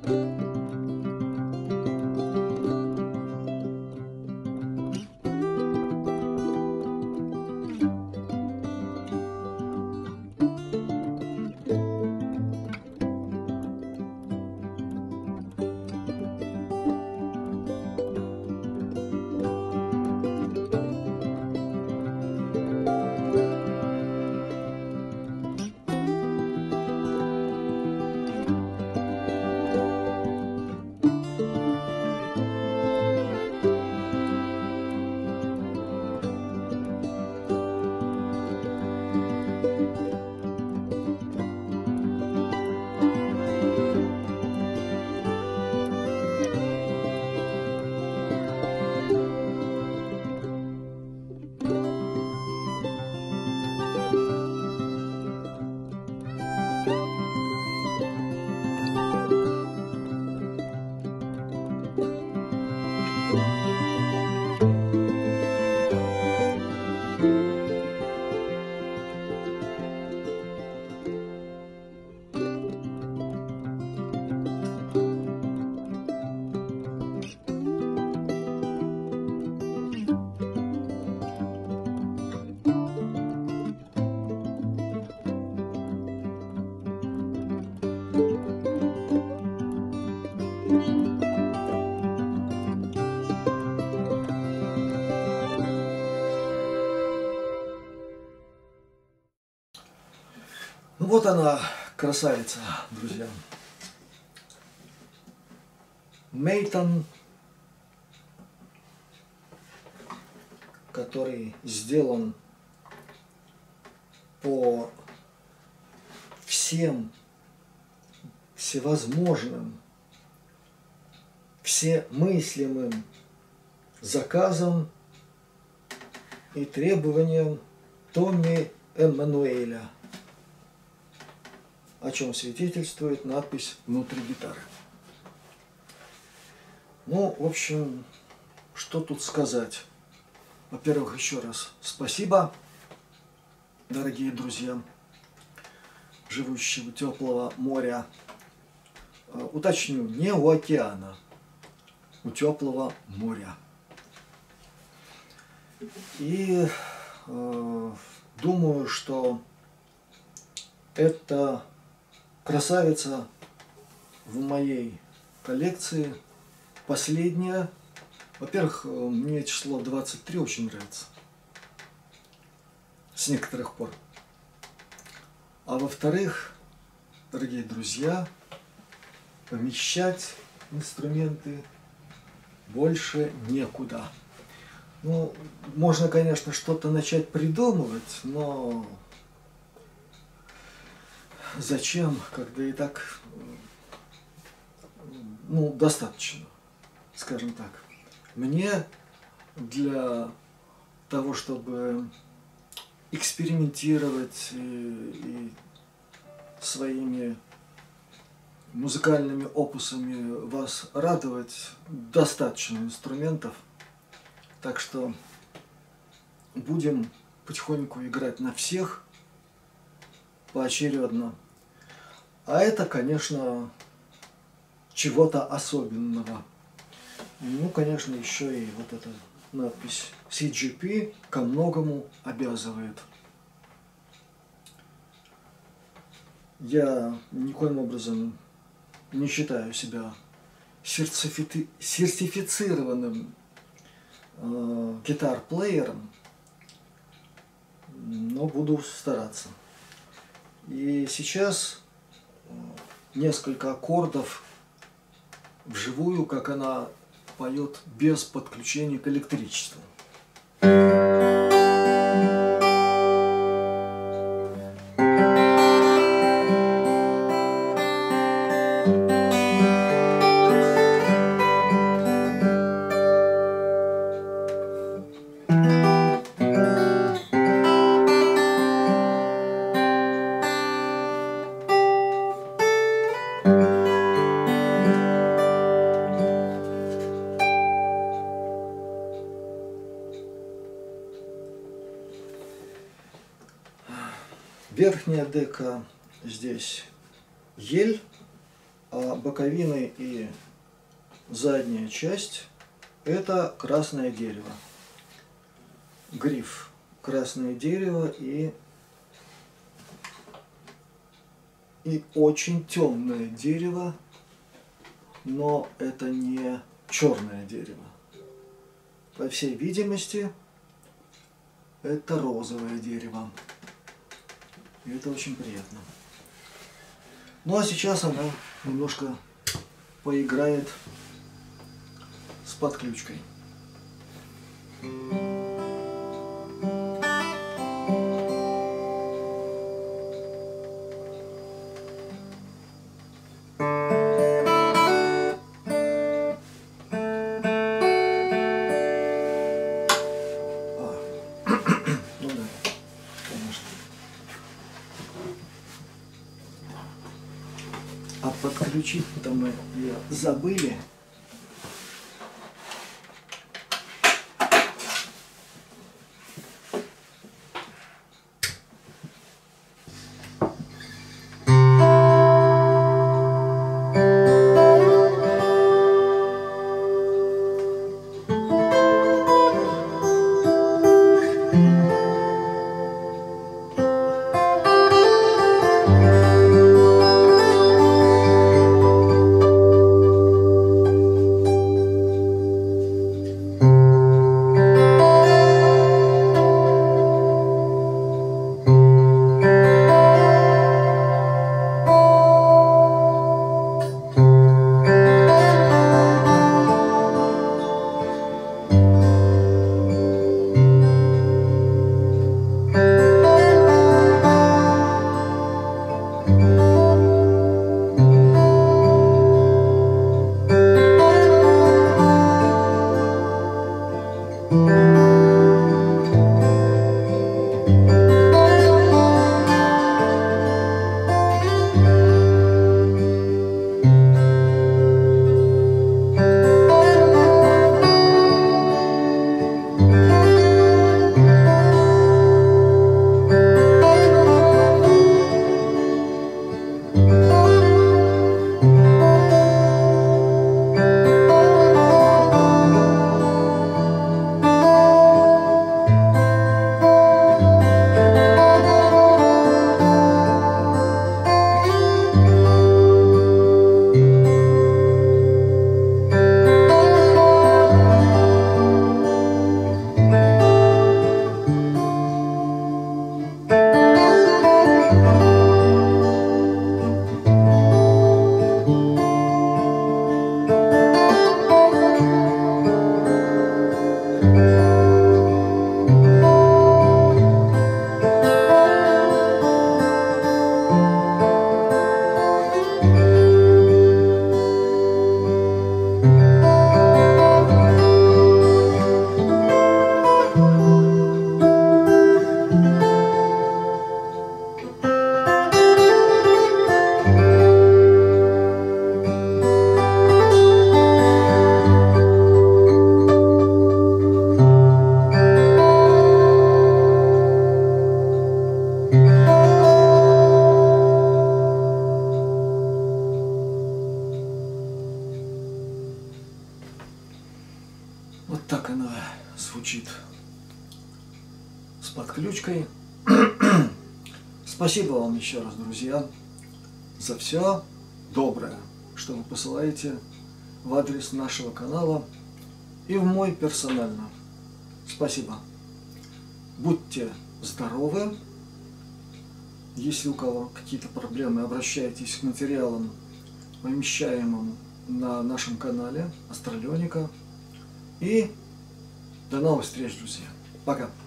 Ну вот она, красавица, друзья. Мейтон, который сделан по всем всевозможным, всемыслимым заказам и требованиям Томми Эммануэля, о чем свидетельствует надпись внутри гитары. Ну, в общем, что тут сказать? Во-первых, еще раз спасибо, дорогие друзья, живущие у теплого моря. Уточню, не у океана, у теплого моря. И думаю, что эта красавица в моей коллекции последняя. Во-первых, мне число 23 очень нравится с некоторых пор. А во-вторых, дорогие друзья, помещать инструменты больше некуда. Ну, можно, конечно, что-то начать придумывать, но зачем, когда и так, ну, достаточно, скажем так. Мне для того, чтобы экспериментировать и своими музыкальными опусами вас радовать, достаточно инструментов. Так что будем потихоньку играть на всех поочередно. А это, конечно, чего-то особенного. Ну, конечно, еще и вот эта надпись CGP ко многому обязывает. Я никоим образом не считаю себя сертифицированным гитар-плеером, но буду стараться. И сейчас несколько аккордов вживую, как она поет без подключения к электричеству. Верхняя дека здесь ель, а боковины и задняя часть — это красное дерево. Гриф — красное дерево и очень темное дерево, но это не черное дерево. По всей видимости, это розовое дерево. И это очень приятно. Ну а сейчас она немножко поиграет с подключкой. А подключить-то мы ее забыли. Вот так она звучит с подключкой. Спасибо вам еще раз, друзья, за все доброе, что вы посылаете в адрес нашего канала и в мой персонально. Спасибо. Будьте здоровы. Если у кого какие-то проблемы, обращайтесь к материалам, помещаемым на нашем канале Астралионика. И до новых встреч, друзья. Пока.